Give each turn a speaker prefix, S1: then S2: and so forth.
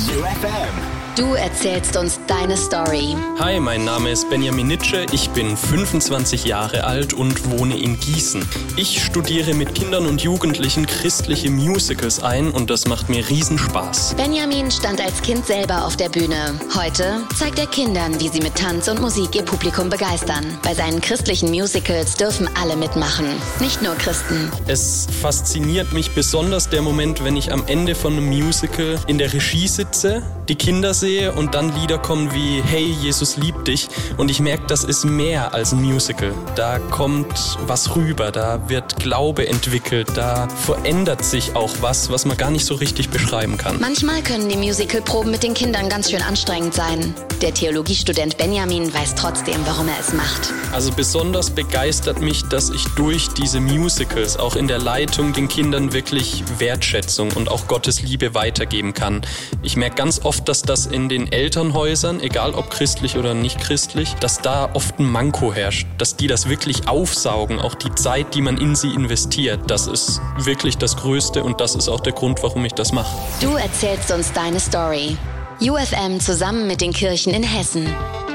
S1: UFM.
S2: Du erzählst uns deine Story.
S3: Hi, mein Name ist Benjamin Nitsche, ich bin 25 Jahre alt und wohne in Gießen. Ich studiere mit Kindern und Jugendlichen christliche Musicals ein und das macht mir Riesenspaß.
S2: Benjamin stand als Kind selber auf der Bühne. Heute zeigt er Kindern, wie sie mit Tanz und Musik ihr Publikum begeistern. Bei seinen christlichen Musicals dürfen alle mitmachen, nicht nur Christen.
S3: Es fasziniert mich besonders der Moment, wenn ich am Ende von einem Musical in der Regie sitze, die Kinder sehe und dann Lieder kommen wie Hey, Jesus liebt dich und ich merke, das ist mehr als ein Musical. Da kommt was rüber, da wird Glaube entwickelt, da verändert sich auch was man gar nicht so richtig beschreiben kann.
S2: Manchmal können die Musicalproben mit den Kindern ganz schön anstrengend sein. Der Theologiestudent Benjamin weiß trotzdem, warum er es macht.
S3: Also besonders begeistert mich, dass ich durch diese Musicals auch in der Leitung den Kindern wirklich Wertschätzung und auch Gottes Liebe weitergeben kann. Ich merke ganz oft, dass das in den Elternhäusern, egal ob christlich oder nicht christlich, dass da oft ein Manko herrscht, dass die das wirklich aufsaugen, auch die Zeit, die man in sie investiert. Das ist wirklich das Größte und das ist auch der Grund, warum ich das mache.
S2: Du erzählst uns deine Story. UFM zusammen mit den Kirchen in Hessen.